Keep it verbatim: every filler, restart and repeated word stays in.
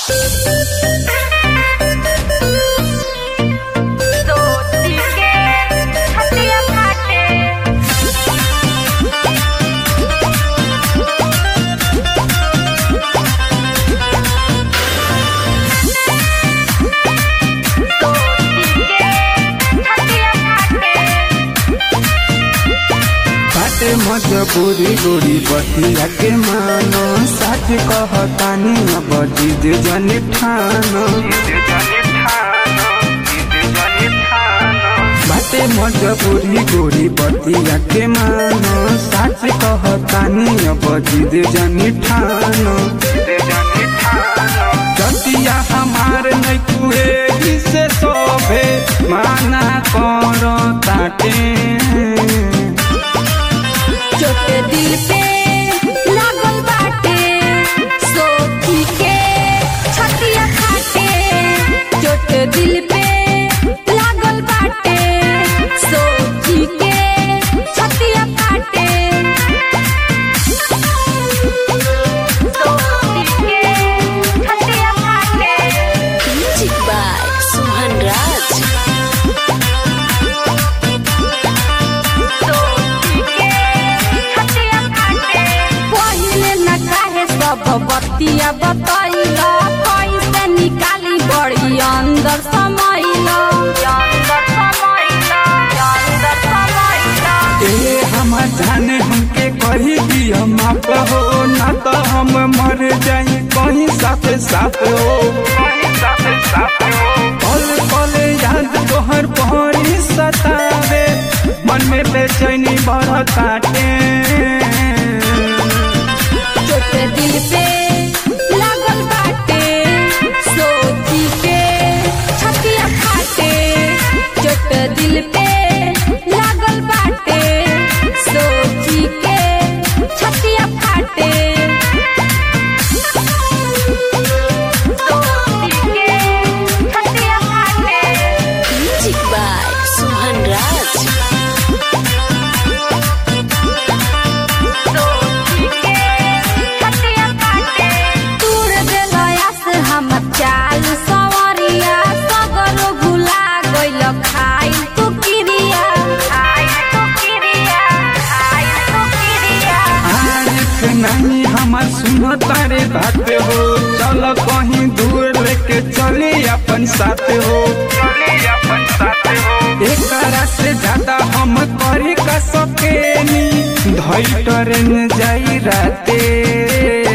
मजबूरी गोरी बतिया के मानो सच कहतानी अब जिद जनी ठानो बाटे मजबूरी गोरी बतिया के मानो सच कहतानी अब जिद जनी ठानो जतिया हमार नहीं कुए जिसे सोभे माना करो ताटे चोट दिल पे लागल बाटे सोखी के छतिया खाटे चोट दिल पे लागल बाटे सोखी के छतिया खाटे सोखी के छतिया खाटे म्यूजिक बाय सुहन राज बतिया बतैला कैसे निकाली बड़ी अंदर समैला अंदर समैला अंदर समैला ए हम जाने हमके कही दिया माफ हो ना तो हम मर जाई कहीं साथ साथ हो कहीं साथ साथ हो पल पल याद तोहर पहरी सतावे मन में बेचैनी बढ़ताटे चोट दिल पे लागल बाटे सोची के छतिया खाटे चोट दिल पे लागल बाटे सोची के छतिया खाटे सोची के छतिया खाटे म्यूजिक बाय सुहन राज चाल सवरिया सगरो भुला गइल खाई तू किरिया खाई तू किरिया खाई तू किरिया आँख नहीं हमार सुनो तारे बात हो चल कहीं दूर लेके चली अपन साथ हो चली अपन साथ हो एकरा से ज्यादा हम करी का सकेनी धई ट्रेन जाई राते।